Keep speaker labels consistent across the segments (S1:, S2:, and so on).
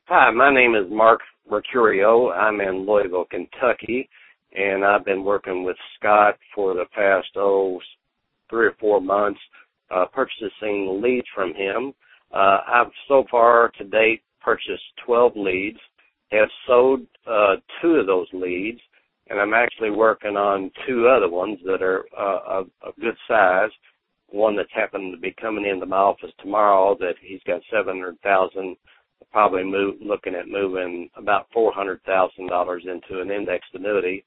S1: Hi, my name is Mark Mercurio. I'm in Louisville, Kentucky, and I've been working with Scott for the past, 3 or 4 months, purchasing leads from him. I've so far to date purchased 12 leads, have sold 2 of those leads, and I'm actually working on 2 other ones that are of good size. One that's happened to be coming into my office tomorrow that he's got $700,000, probably looking at moving about $400,000 into an indexed annuity.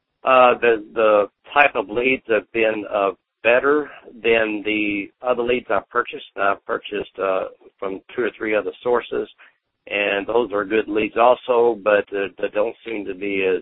S1: The type of leads have been better than the other leads I've purchased. I've purchased from 2 or 3 other sources, and those are good leads also, but they don't seem to be as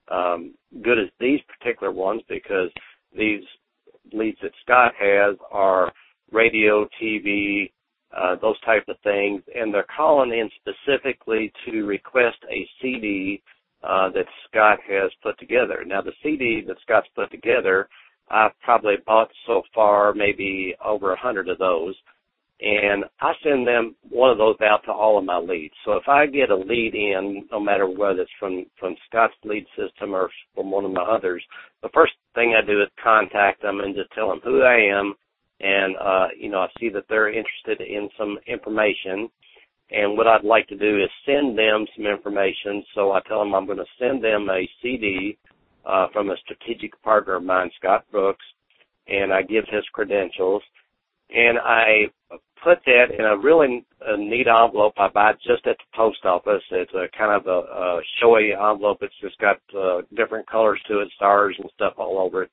S1: good as these particular ones, because these leads that Scott has are radio, TV, those type of things, and they're calling in specifically to request a CD that Scott has put together. Now, the CD that Scott's put together, I've probably bought so far maybe over 100 of those, and I send them one of those out to all of my leads. So if I get a lead in, no matter whether it's from Scott's lead system or from one of my others, the first thing I do is contact them and just tell them who I am, and I see that they're interested in some information, and what I'd like to do is send them some information. So I tell them I'm going to send them a CD from a strategic partner of mine, Scott Brooks, and I give his credentials, and I put that in a really neat envelope I buy just at the post office. It's a kind of a showy envelope. It's just got different colors to it, stars and stuff all over it.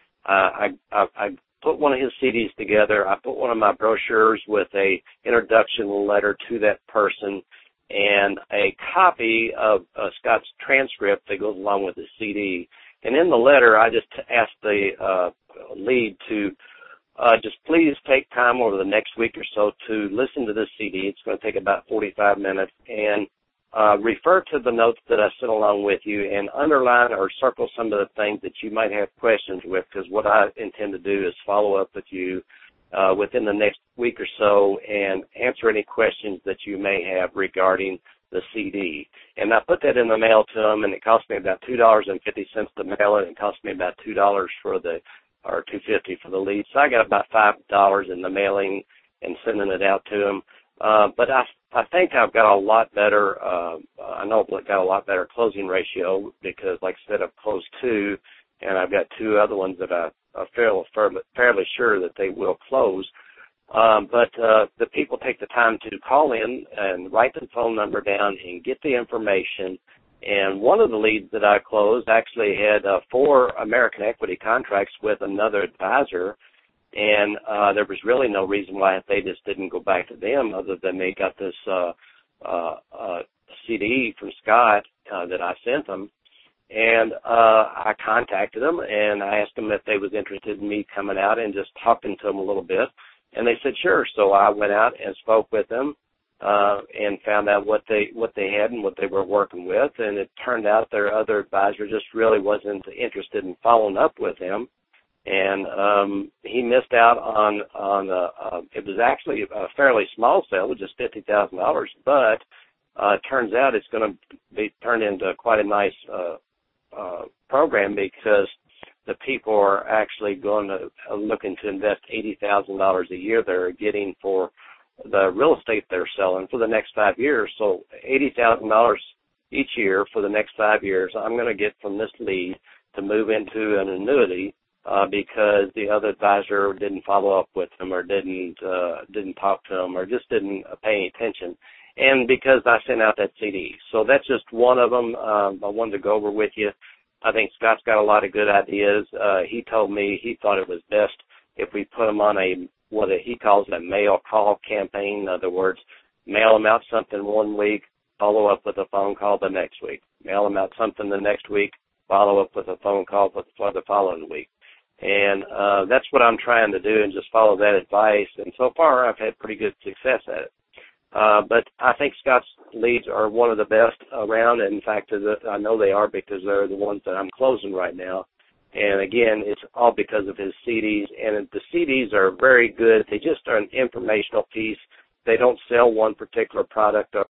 S1: I put one of his CDs together. I put one of my brochures with a introduction letter to that person and a copy of Scott's transcript that goes along with the CD. And in the letter, I just asked the lead to just please take time over the next week or so to listen to this CD. It's going to take about 45 minutes, and refer to the notes that I sent along with you and underline or circle some of the things that you might have questions with, because what I intend to do is follow up with you within the next week or so and answer any questions that you may have regarding the CD. And I put that in the mail to them, and it cost me about $2.50 to mail it. It cost me about $2 for or $2.50 for the lead. So I got about $5 in the mailing and sending it out to them. But I think I've got a lot better, I know I've got a lot better closing ratio, because, like I said, I've closed 2, and I've got 2 other ones that I'm fairly sure that they will close. But the people take the time to call in and write the phone number down and get the information. And one of the leads that I closed actually had 4 American Equity contracts with another advisor, and there was really no reason why they just didn't go back to them, other than they got this CD from Scott that I sent them. And I contacted them, and I asked them if they was interested in me coming out and just talking to them a little bit. And they said sure. So I went out and spoke with them and found out what they had and what they were working with. And it turned out their other advisor just really wasn't interested in following up with him. And he missed out on it was actually a fairly small sale, just $50,000, but it turns out it's going to be turned into quite a nice program, because the people are actually going to looking to invest $80,000 a year they're getting for the real estate they're selling for the next 5 years. So $80,000 each year for the next 5 years I'm going to get from this lead to move into an annuity, because the other advisor didn't follow up with them, or didn't talk to them, or just didn't pay any attention, and because I sent out that CD. So that's just one of them I wanted to go over with you. I think Scott's got a lot of good ideas. He told me he thought it was best if we put them on what he calls a mail call campaign. In other words, mail them out something one week, follow up with a phone call the next week. Mail them out something the next week, follow up with a phone call for the following week. And that's what I'm trying to do, and just follow that advice. And so far, I've had pretty good success at it. But I think Scott's leads are one of the best around. In fact, I know they are, because they're the ones that I'm closing right now. And, again, it's all because of his CDs. And the CDs are very good. They just are an informational piece. They don't sell one particular product or